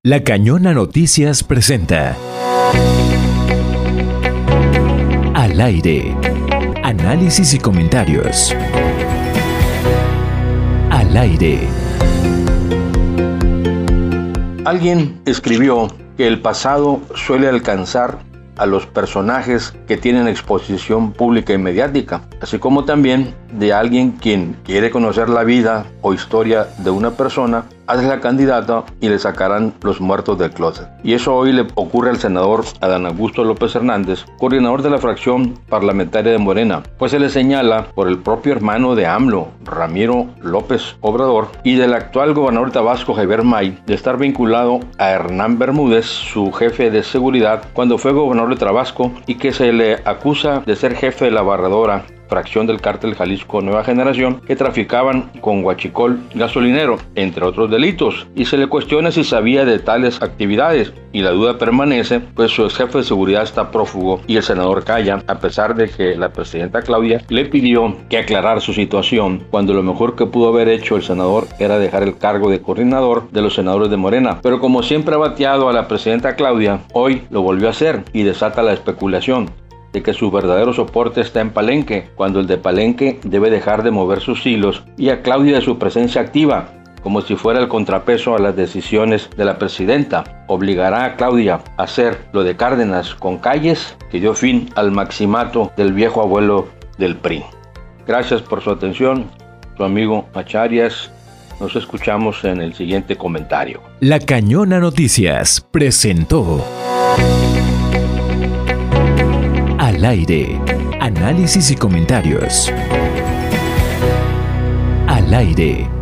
La Cañona Noticias presenta Al aire. Análisis y comentarios. Al aire. Alguien escribió que el pasado suele alcanzar a los personajes que tienen exposición pública y mediática, así como también de alguien quien quiere conocer la vida o historia de una persona, hace la candidata y le sacarán los muertos del closet. Y eso hoy le ocurre al senador Adán Augusto López Hernández, coordinador de la fracción parlamentaria de Morena, pues se le señala por el propio hermano de AMLO, Ramiro López Obrador, y del actual gobernador de Tabasco, Javier May, de estar vinculado a Hernán Bermúdez, su jefe de seguridad, cuando fue gobernador de Tabasco, y que se le acusa de ser jefe de la barradora, fracción del cártel Jalisco Nueva Generación, que traficaban con huachicol gasolinero, entre otros delitos, y se le cuestiona si sabía de tales actividades, y la duda permanece, pues su ex jefe de seguridad está prófugo y el senador calla, a pesar de que la presidenta Claudia le pidió que aclarara su situación, cuando lo mejor que pudo haber hecho el senador era dejar el cargo de coordinador de los senadores de Morena. Pero como siempre ha bateado a la presidenta Claudia, hoy lo volvió a hacer y desata la especulación de que su verdadero soporte está en Palenque, cuando el de Palenque debe dejar de mover sus hilos, y a Claudia de su presencia activa, como si fuera el contrapeso a las decisiones de la presidenta. Obligará a Claudia a hacer lo de Cárdenas con Calles, que dio fin al maximato del viejo abuelo del PRI. Gracias por su atención, su amigo Acharias. Nos escuchamos en el siguiente comentario. La Cañona Noticias presentó Al aire. Análisis y comentarios. Al aire.